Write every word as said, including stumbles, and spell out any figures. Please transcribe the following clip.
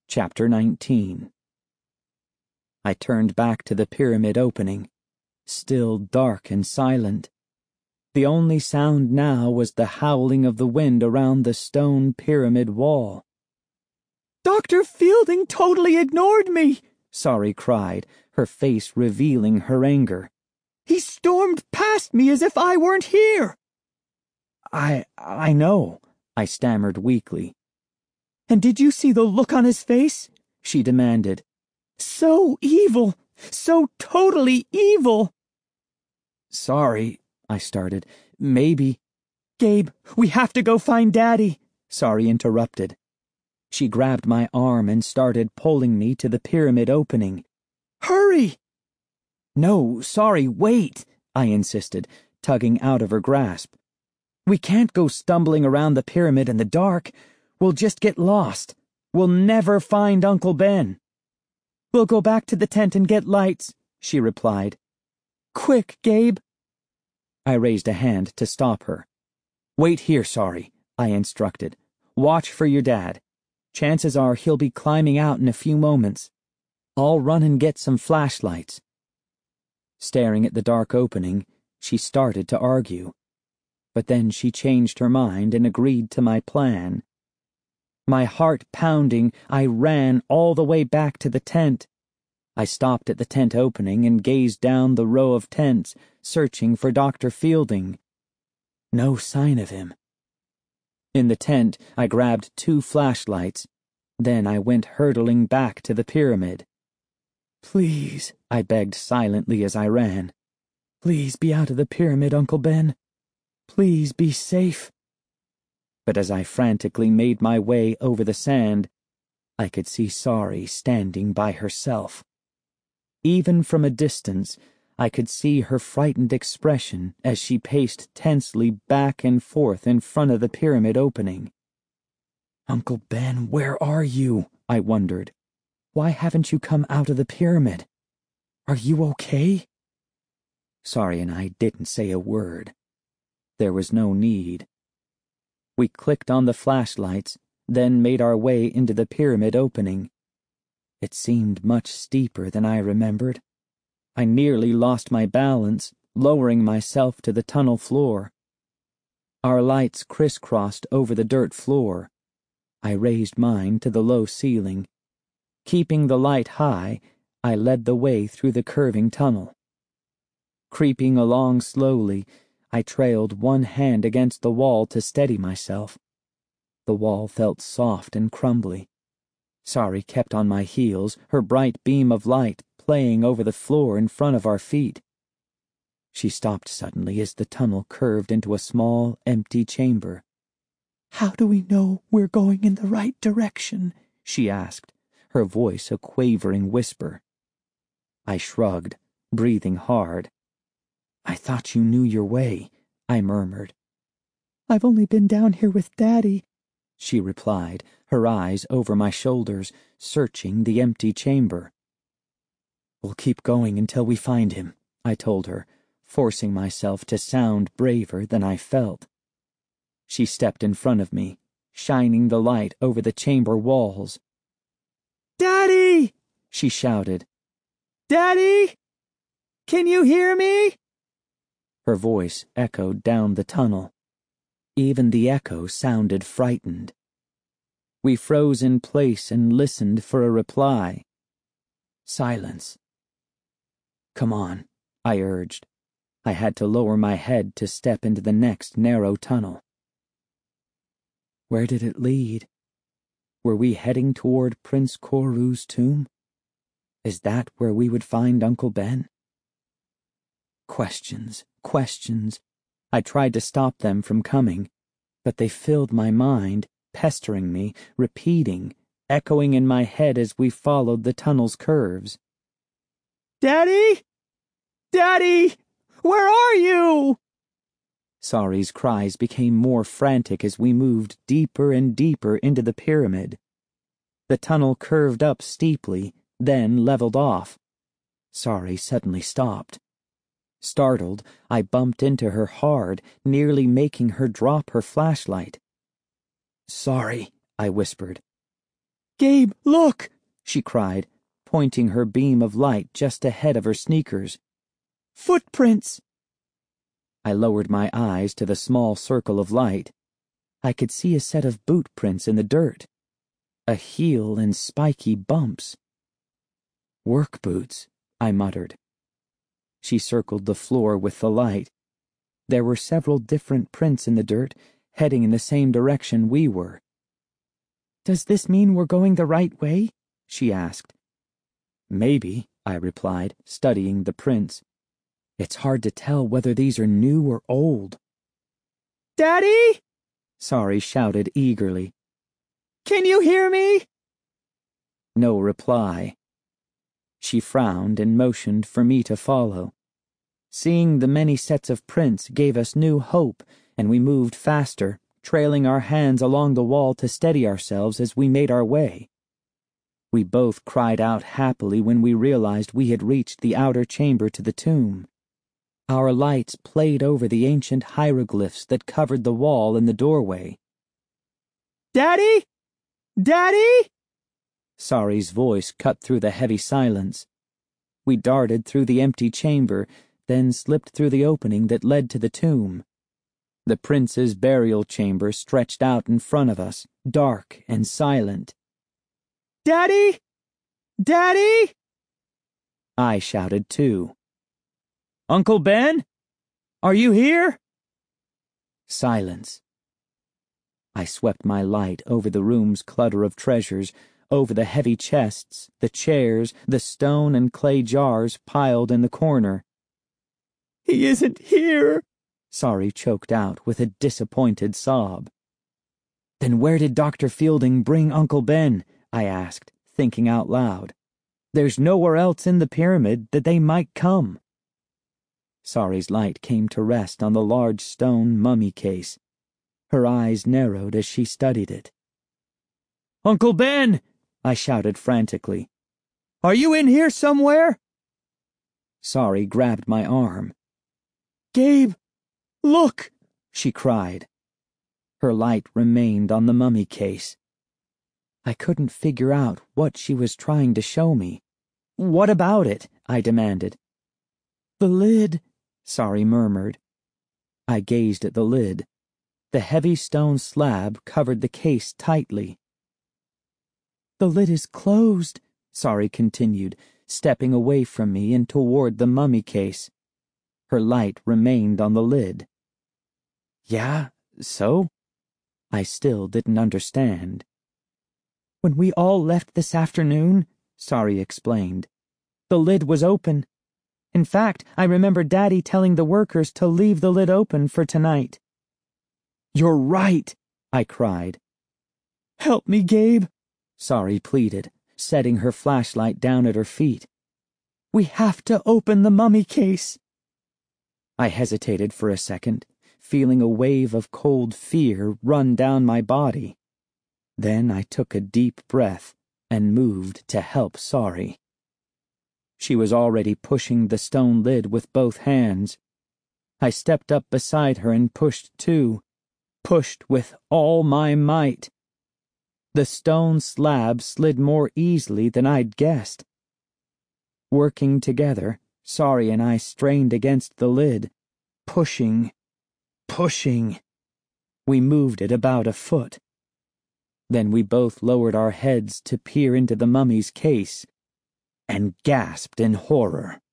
Chapter nineteen. I turned back to the pyramid opening, still dark and silent. The only sound now was the howling of the wind around the stone pyramid wall. "Doctor Fielding totally ignored me," Sari cried, her face revealing her anger. "He stormed past me as if I weren't here." I, I know, I stammered weakly. "And did you see the look on his face?" she demanded. "So evil, so totally evil." "Sorry," I started. "Maybe—" "Gabe, we have to go find Daddy," Sari interrupted. She grabbed my arm and started pulling me to the pyramid opening. "Hurry!" "No, Sari, wait," I insisted, tugging out of her grasp. "We can't go stumbling around the pyramid in the dark. We'll just get lost. We'll never find Uncle Ben." "We'll go back to the tent and get lights," she replied. "Quick, Gabe." I raised a hand to stop her. "Wait here, Sari," I instructed. "Watch for your dad. Chances are he'll be climbing out in a few moments. I'll run and get some flashlights." Staring at the dark opening, she started to argue. But then she changed her mind and agreed to my plan. My heart pounding, I ran all the way back to the tent. I stopped at the tent opening and gazed down the row of tents, searching for Doctor Fielding. No sign of him. In the tent, I grabbed two flashlights. Then I went hurtling back to the pyramid. "Please," I begged silently as I ran. "Please be out of the pyramid, Uncle Ben. Please be safe." But as I frantically made my way over the sand, I could see Sari standing by herself. Even from a distance, I could see her frightened expression as she paced tensely back and forth in front of the pyramid opening. "Uncle Ben, where are you?" I wondered. "Why haven't you come out of the pyramid? Are you okay?" Sari and I didn't say a word. There was no need. We clicked on the flashlights, then made our way into the pyramid opening. It seemed much steeper than I remembered. I nearly lost my balance, lowering myself to the tunnel floor. Our lights crisscrossed over the dirt floor. I raised mine to the low ceiling. Keeping the light high, I led the way through the curving tunnel. Creeping along slowly, I trailed one hand against the wall to steady myself. The wall felt soft and crumbly. Sari kept on my heels, her bright beam of light playing over the floor in front of our feet. She stopped suddenly as the tunnel curved into a small, empty chamber. "How do we know we're going in the right direction?" she asked, her voice a quavering whisper. I shrugged, breathing hard. "I thought you knew your way," I murmured. "I've only been down here with Daddy," she replied, her eyes over my shoulders, searching the empty chamber. "We'll keep going until we find him," I told her, forcing myself to sound braver than I felt. She stepped in front of me, shining the light over the chamber walls. "Daddy!" she shouted. "Daddy! Can you hear me?" Her voice echoed down the tunnel. Even the echo sounded frightened. We froze in place and listened for a reply. Silence. "Come on," I urged. I had to lower my head to step into the next narrow tunnel. Where did it lead? Were we heading toward Prince Koru's tomb? Is that where we would find Uncle Ben? Questions, questions. I tried to stop them from coming, but they filled my mind, pestering me, repeating, echoing in my head as we followed the tunnel's curves. "Daddy? Daddy! Where are you?" Sari's cries became more frantic as we moved deeper and deeper into the pyramid. The tunnel curved up steeply, then leveled off. Sari suddenly stopped. Startled, I bumped into her hard, nearly making her drop her flashlight. "Sorry," I whispered. Gabe, look! She cried, pointing her beam of light just ahead of her sneakers. Footprints! I lowered my eyes to the small circle of light. I could see a set of boot prints in the dirt. A heel and spiky bumps. Work boots, I muttered. She circled the floor with the light. There were several different prints in the dirt, heading in the same direction we were. Does this mean we're going the right way? She asked. Maybe, I replied, studying the prints. It's hard to tell whether these are new or old. Daddy! Sari shouted eagerly. Can you hear me? No reply. She frowned and motioned for me to follow. Seeing the many sets of prints gave us new hope, and we moved faster, trailing our hands along the wall to steady ourselves as we made our way. We both cried out happily when we realized we had reached the outer chamber to the tomb. Our lights played over the ancient hieroglyphs that covered the wall in the doorway. Daddy? Daddy? Sari's voice cut through the heavy silence. We darted through the empty chamber, then slipped through the opening that led to the tomb. The prince's burial chamber stretched out in front of us, dark and silent. Daddy? Daddy? I shouted too. Uncle Ben? Are you here? Silence. I swept my light over the room's clutter of treasures, over the heavy chests, the chairs, the stone and clay jars piled in the corner. He isn't here, Sari choked out with a disappointed sob. Then where did Doctor Fielding bring Uncle Ben? I asked, thinking out loud. There's nowhere else in the pyramid that they might come. Sari's light came to rest on the large stone mummy case. Her eyes narrowed as she studied it. Uncle Ben! I shouted frantically. Are you in here somewhere? Sari grabbed my arm. Gabe, look! She cried. Her light remained on the mummy case. I couldn't figure out what she was trying to show me. What about it? I demanded. The lid, Sari murmured. I gazed at the lid. The heavy stone slab covered the case tightly. The lid is closed, Sari continued, stepping away from me and toward the mummy case. Her light remained on the lid. Yeah, so? I still didn't understand. When we all left this afternoon, Sari explained, the lid was open. In fact, I remember Daddy telling the workers to leave the lid open for tonight. You're right, I cried. Help me, Gabe, Sari pleaded, setting her flashlight down at her feet. We have to open the mummy case. I hesitated for a second, feeling a wave of cold fear run down my body. Then I took a deep breath and moved to help Sari. She was already pushing the stone lid with both hands. I stepped up beside her and pushed too, pushed with all my might. The stone slab slid more easily than I'd guessed. Working together, Sari and I strained against the lid, pushing, pushing. We moved it about a foot. Then we both lowered our heads to peer into the mummy's case and gasped in horror.